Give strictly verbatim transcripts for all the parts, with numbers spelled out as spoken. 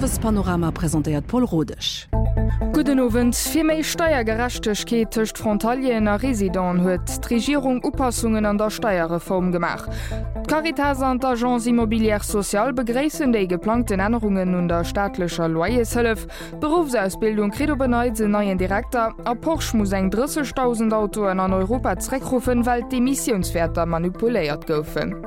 Das Panorama präsentiert Paul Rodech. Guten Abend. Für mehr Steuergerechtigkeit zwischen Frontalien und Residenten hat die Regierung Anpassungen an der Steuerreform gemacht. Caritas und Agence Immobilière Sociale begrüßen die geplanten Änderungen an der staatlichen Loyershilfe. Berufsausbildung kriegt bereits einen neuen Direktor. Und Porsche muss dreißigtausend Autos an Europa zurückrufen, weil die Emissionswerte manipuliert wurden.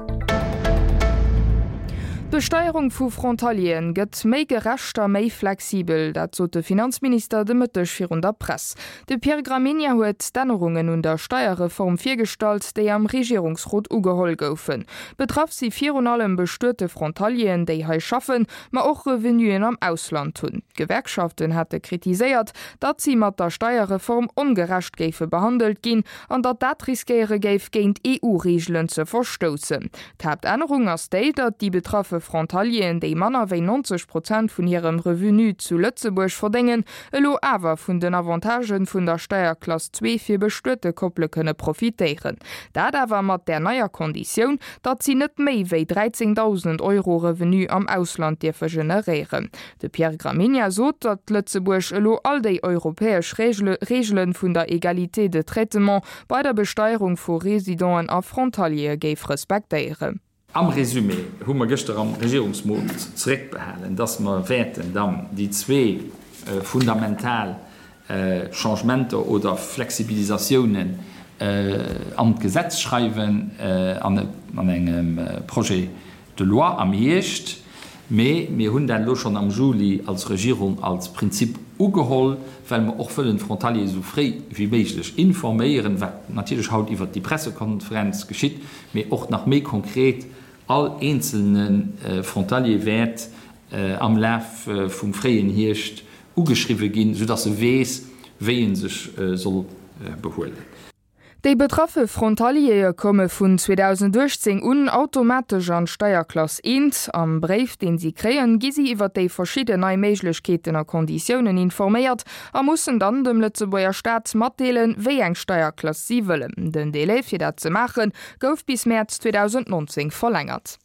Die Besteuerung von Frontalien gëtt méi gerechter méi flexibel, dat zo de Finanzminister de Mëttech fir der Press. De Pierre Gramegna huet d'Ännerungen und der Steuerreform firstalt, déi am Regierungsrot ugeholl goufen. Betraff sie vir und allem bestörte Frontalien, déi hei schaffen, ma och Revenuen am Ausland hunn. Gewerkschaften hatte kritiséiert, dat sie mat der Steuerreform ungerecht géife behandelt ginn, an dat dat riskiere géif géint E U-Regeln ze verstossen. D'Hauptännerung ass déi, dat die betraffe Frontalien, déi Manner wéi neunzig Prozent vun ihrem Revenu zu Lützeburg verdengen, elo awer vun den Avantagen vun der Steuerklasse zwei fir bestörte Koppel kënne profitéieren. Dat awer mat der neier Kondition, dat sie net méi wéi dreizehntausend Euro Revenu am Ausland dirfe generieren. De Pierre Gramegna sot, dat Lützeburg elo all déi europäesch Regeln vun der Egalité de Traitement bei der Besteuerung vu Residenten a Frontalier géif respektéieren. Am Resümé hun wir gestern am Regierungsmod zurückbehalen, dass man werden dann die zwei äh, fundamental äh, Changementer oder Flexibilisationen äh, am Gesetz schreiben äh, an, an einem äh, Projekt de loi am Jecht, me mir hun dann schon am Juli als Regierung als Prinzip ugeholt, weil man auch für den Frontalier so frei wie möglich informieren, was natürlich haut über die Pressekonferenz geschieht, mir auch nach mehr konkret all einzelnen äh, Frontalierwert äh, am Lauf äh, vom freien Hircht ugeschrieben gehen, sodass er weiß, wen sich äh, soll äh, beholen. Die betraffe Frontalier komme vun zweitausenddreizehn un automatisch an Steuerklasse eins. Am Brief, den sie kreen, gi sie iwwer déi verschiedene Meiglechkeeten a Konditionen informiert, a mussssen dann dem Lützeburger Staat matdeelen, wéi eng Steuerklasse sie wëllen. Den Delay fir dat ze machen, gouf bis März zweitausendneunzehn verlängert.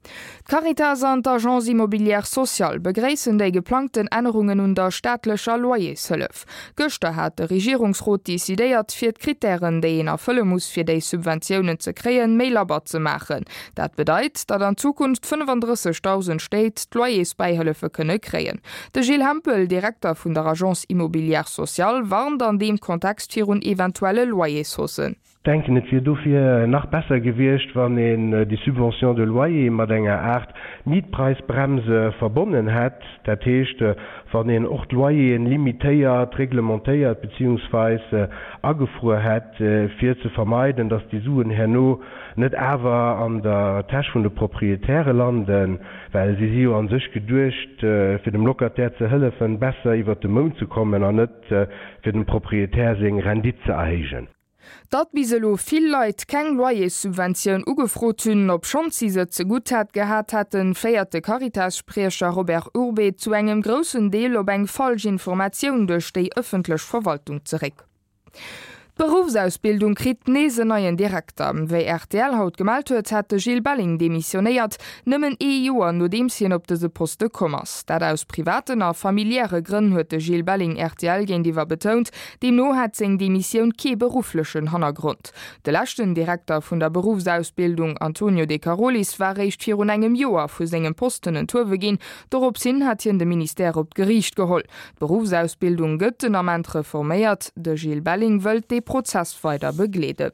Caritas und Agence Immobilière Sociale begräßen die geplanten Änderungen und der staatlicher Loyershilfe. Gestern hat der Regierungsrat dezidiert, für die Kriterien, die ihn erfüllen muss, für die Subventionen zu kriegen, mehr laber zu machen. Das bedeutet, dass in Zukunft fünfunddreißigtausend Städte die Loyersbeihilfe können kriegen. Der Gilles Hempel, Direktor von der Agence Immobilière Sociale, warnt an dem Kontext für eventuelle Loyershosen. Ich denke, es wird dafür noch besser gewirkt, wenn in die Subvention de Loyer mit einer Art Mietpreisbremse verbunden hat. Das heißt, wenn in auch Loyer limitiert, reglementiert bzw. angefroren hat, für zu vermeiden, dass die Suchen herno nicht aber an der Tasche von den Proprietären landen, weil sie sie an sich gedurcht, für den Lokatär zu helfen, besser über den Mond zu kommen und nicht für den Proprietär seine Rendite zu erheben. Dat biselo viel Leiit keng Loyersubvention ugefrot hunn, ob schon sie se ze gut hat gehabt hatten, feierte Caritas-Sprecher Robert Urbe zu engem großen Deel ob eng falsch Information durch die öffentliche Verwaltung zurück. Berufsausbildung kriegt nese neuen Direktor. Wie R T L haut gemalt huet, hatte Gilles Balling demissioniert, nimmen e Joer no dem sien op dese Poste kommers. Dat aus privaten a familiäre Gründen huete Gilles Balling R T L gegenüber betont, dem no hat seg Demission ke beruflichen Hintergrund. De lachten Direktor vun der Berufsausbildung Antonio De Carolis war recht vir engem Joer vu segem Posten en Turwe gin, dorop sinn hat hien de Minister op Gericht geholl. Berufsausbildung gëtten am Ent reforméiert, de Gilles Balling wëlt de Prozess weiter beglede.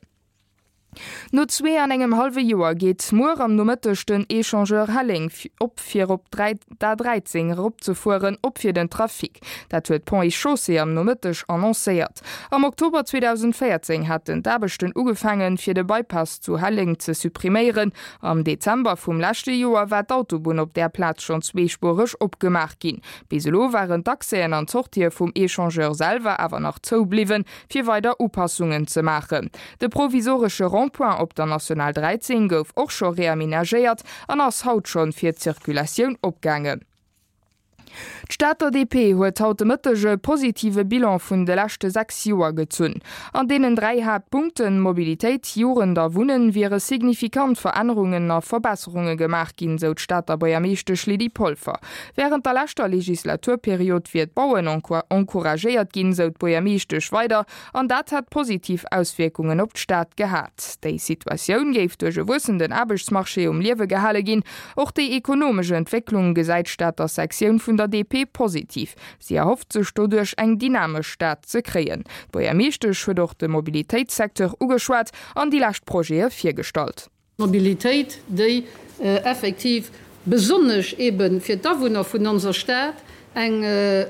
No zwee an engem halfe Joer geht Moor am nomëttechten Echangeur Halling op fir op der dreizehn opzufuen op fir den Trafik. Dat huet Pont et Chaussee am nomëttech annoncéiert. Am Oktober zweitausendvierzehn hat den d'Abechten ugefangen fir de Bypass zu Halling ze suppriméieren. Am Dezember vum lachte Joer war d'Autobun op der Platz schon zweesporech opgemacht gin. Biselo waren d'Achsen an Sortier vum Echangeur selver awer noch zou bliwen, fir weiter Upassungen ze machen. De provisorische Rondpoint op der National dreizehn gouf och schon reaménagéiert an ass haut schon fir Zirkulationun opgange. D'Staat O D P huet hautmëttege positive Bilan vun de lachte sechs Joer gezunn. An denen drei Hauptpunkten Mobilitéit, Juren der Wunnen wiere signifikant Veränderungen a Verbesserungen gemacht ginn so d'Staat der Bäuermeeschtech Lidi Polfer. Während der lachter Legislaturperiod fir d'Bauen encouragéiert ginn so d'Bäuermeeschtech weiter, an dat hat positiv Auswirkungen op d'Staat gehat. Déi Situationun géif duerch e wussenden Abbechtsmarché um Liewe gehalle ginn, och déi ekonomsche Entwicklung gesäit Staat der Sektion vun der D P positiv. Sie erhofft sech dodurch eng dynamisch Staat ze kreen. Bäuermeeschtech huet doch de Mobilitätssektor ugeschwart an die Lachtprojekte firstalt. Mobilität, die äh, effektiv besonders eben für Dawohner von unserer Stadt eng äh,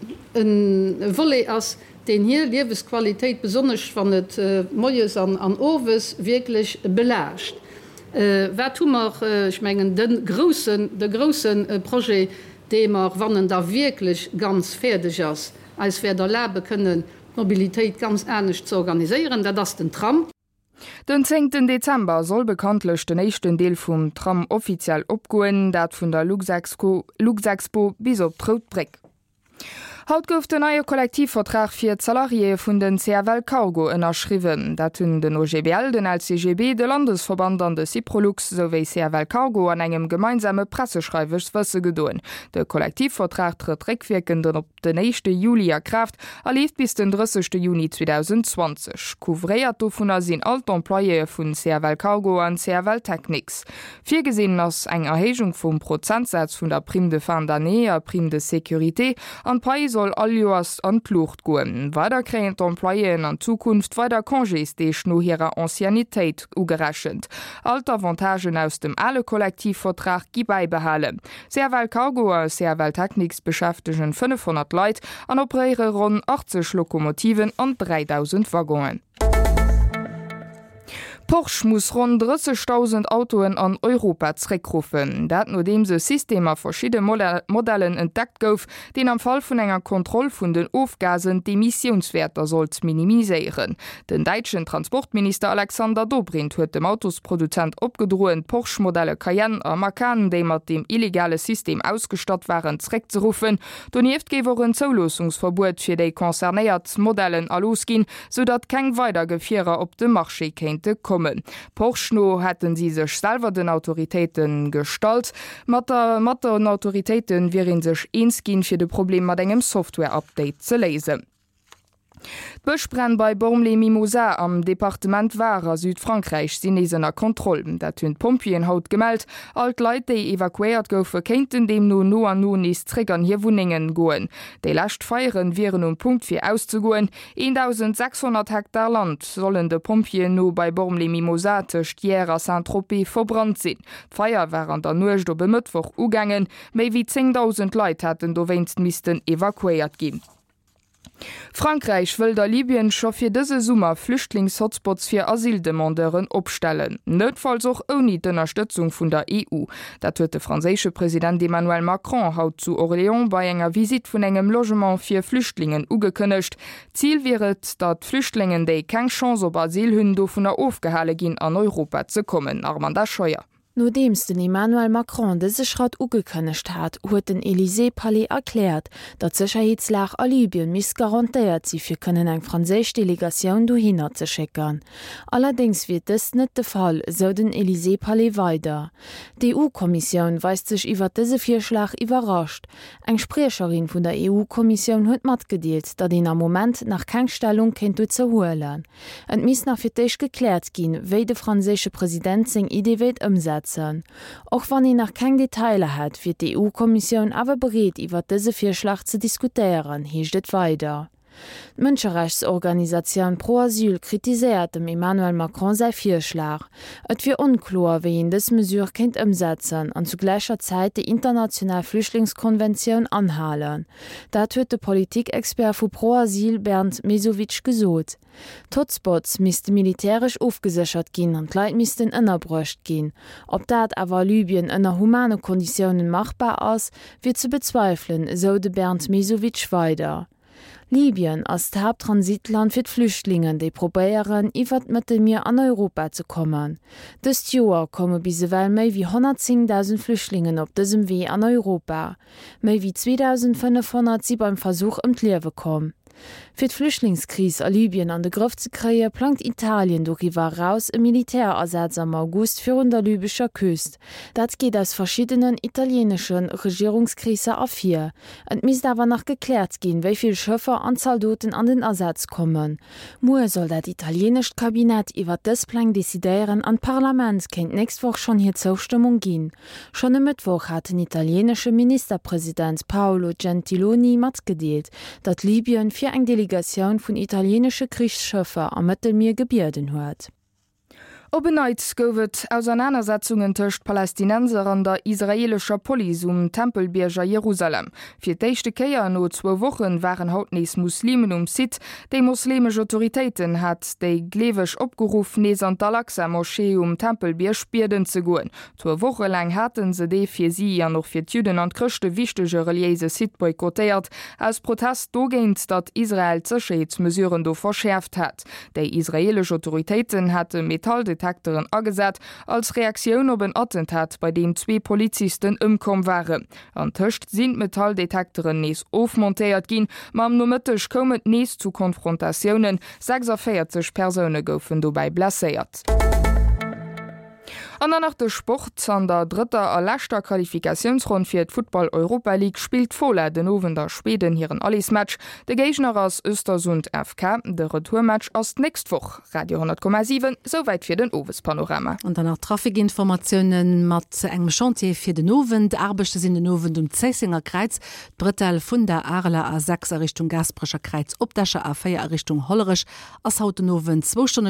ein Volley as den hier Lebensqualität besonders von het äh, Moes an, an Owes wirklich belascht. Äh, wer tun wir, äh, ich mengen den großen, de großen äh, Projekt, dem er wann da wirklich ganz fertig ist, als wir der Lebe können Mobilität ganz ernst zu organisieren, da das den Tram. Den zehnten Dezember soll bekanntlech den nächsten Deel vum Tram offiziell opgoen, dat vun der Luxexpo bis op Troutbreck. Haut gouf den neue Kollektivvertrag fir Salarie vun den C W Cargo ënnerschriwen. Dat hunn den O G B L, den L C G B, de Landesverband an de Ciprolux sowéi C W Cargo an engem gemeinsame Presseschreiwech wësse gedoen. De Kollektivvertrag tritt réckwirkenden op den nächste Juli a Kraft, erlieft bis den dreißigsten Juni zweitausendzwanzig. Kouvréiert do vun asinn alt Emploie vun C W Cargo an C W Technics. Vier gesinn ass eng Erhegung vum Prozentsatz vun der Prime de fin d'année a Prime de Sécurité an Preis soll all Joas an Luucht goen. Weiter kräent Emploien an Zukunft weiter Kongés deech no hireer Ancianitéit ugerechend. Alt Avantagen aus dem alle Kollektivvertrag gi beibehalen. C W Cargo a C W Technics beschäftigen fünfhundert Leiit an opréiere rund achtzig Lokomotiven an dreitausend Waggonen. Porsche muss rund dreißigtausend Autoen an Europa zurückrufen. Dat no dem se Systemer verschiedene Modellen entdeckt gouf, den am Fall vun enger Kontrolle vun den Aufgasen die Emissionswerter solls minimiseieren. Den deutschen Transportminister Alexander Dobrindt huet dem Autosproduzent opgedrohen Porsche-Modelle Cayenne a Macan, die mat dem illegale System ausgestattet waren, zurückzurufen. Donieft gewen Zolosungsverbot fir déi konzernéiert Modellen alosgin, sodat keng weiter Gefierer op de Marché kente kommen. Porsche hätten sie sech selber den Autoritäten gestalt. Mat der Autoritäten wären sech eenskin fir de Problem mat engem Software-Update ze lesen. Bëchbrenn bei Bormlé-Mimosa am Departement Var a Südfrankreich sinesener Kontrollen. Dat hunn Pompien haut gemeld, alt Leiit déi evakuéiert goufe kenten dem no no an no is Trägern hier Wuningen goen. Déi lächt feieren viren um Punkt fir auszugoen. eintausendsechshundert Hektar Land sollen de Pompien no bei Bormlé-Mimosa techt Hier a Saint-Tropez verbrannt sinn. D'Feier wären der nuech do bemëttwoch ugangen, méi wie zehntausend Leiit hätten do wéinst misisten evakuéiert ginn. Frankreich will der Libyen scho fir dëse Summer Flüchtlingshotspots fir Asildemandeuren opstellen. Notfalls auch ohne die Unterstützung vun der E U. Dat huet de franzésche Präsident Emmanuel Macron haut zu Orléans bei enger Visit vun engem Logement fir Flüchtlingen ugekënnecht. Ziel wäret, dat Flüchtlingen déi keng Chance op Asyl hunn do vun der Ofgehale ginn an Europa ze kommen. Armanda Scheuer. Nodems den Emmanuel Macron dese Schrat ugekënnecht hat, huet den Élysée-Palais erklärt, dat Sicherheitslach a Libyen miss garantiert sie fir kënnen eng franzésch Delegatioun do hinner ze scheckern. Allerdings wird es net de Fall, so den Élysée-Palais weiter. Die E U-Kommission weist sech iwwer dese Vierschlag überrascht. Eng Sprecherin vun der E U-Kommission huet mat gedeelt, dat den am Moment nach Kengstellung kennt du zerhoelen. Et miss nach fir deich geklärt ginn, wéi de franzésche Präsident seg Idee weet ëmsetzen. Och wann i nach keng Detailer hat, fir die E U-Kommission awer bereet iwwer dëse Vierschlag ze diskutieren, hiecht et weiter. Mënscherechtsorganisationun Pro Asyl kritiséiert dem Emmanuel Macron sei Vierschlag. Et fir unklor, wie en des Mesur kennt ëmsetzen an zu gleicher Zeit die internationale Flüchtlingskonvention anhalen. Dat huet de Politikexpert vu Pro Asyl Bernd Mesowitsch gesot. Hotspots misste militärisch aufgesichert gin an Leiit missten ënnerbrucht gin. Ob dat awer Libyen ënner humane Konditionen machbar ass, wird ze bezweifeln, so de Bernd Mesowitsch weiter. Libyen ass d Haupttransitland fir d Flüchtlingen, déi probéieren iwwer d Mittelmeer an Europa ze kommen. Dëst Joer komme bisewel méi wie hundertzehntausend Flüchtlingen op dësem Wee an Europa. Méi wie zweitausendfünfhundert si beim Versuch ëm d'Liewe kom. Fir d Flüchtlingskris a Libyen an de Grëff ze kréie, plant Italien doiwwer raus e Militärersatz am August fir un der libyscher Küst. Dat geht aus verschiedenen italienschen Regierungskrise afir. Et mis dawer nach geklärt ginn, wéiviel Schëffer an Soldaten an den Ersatz kommen. Moe soll dat italienecht Kabinett iwwer dës Plan desideieren an Parlament kennt nächstwoch schon hier Zustimmung ginn. Schon e Mittwoch hat den italiensche Ministerpräsident Paolo Gentiloni mat gedeelt, dat Libyen fir eng Delegatioun vun italiensche Kriegsschëffer am Mëttelmeer gebierden huet. Obeneit gowet Auseinandersetzungen tëcht Palästinenser an der israelscher Poli um Tempelbierger Jerusalem. Fir d'échte Keier no zwo Wochen waren hautnees Muslimen um Sid, déi muslimesche Autoritéiten hat déi glewech opgerufen nees an d'Al-Aqsa Moschee um Tempelbier spierden ze goen. Zwo Woche lang hatten se dee fir sie an noch fir d'Juden an krchte wichtege reliise Sid boykotéiert, als Protest dogéint, dat Israel Zerscheetsmesuren do verschärft hat. Déi israelsche Autoritéiten hatte Metalldetektoren agesat als Reaktion op een Attentat, bei dem zwei Polizisten ëmkom waren. An Tëcht sind Metalldetektoren nees ofmontéiert ginn, mam no mëttech kommet nees zu Konfrontationen, sechsundvierzig Personen goufen dobei blesséiert. An nach de Sport an der dritter a lächter Qualifikationsrund fir d Football Europa League spielt Fola den Owen der Schweden hireieren Allismatch, de Gegner ass Östersund F K, de Retourmatch ass nächstwoch. Radio hundert Komma sieben soweit fir den Owespanorama. Und danach Trafikinformationen mat engem Chantier fir den Owen, Arbechte sinn den Owen um Zessinger Kreiz, Brittel vun der Arler A sechs Richtung Gasbrecher Kreiz Obdascher A vier Richtung Hollerisch, ass haut den Owen zwei Stunden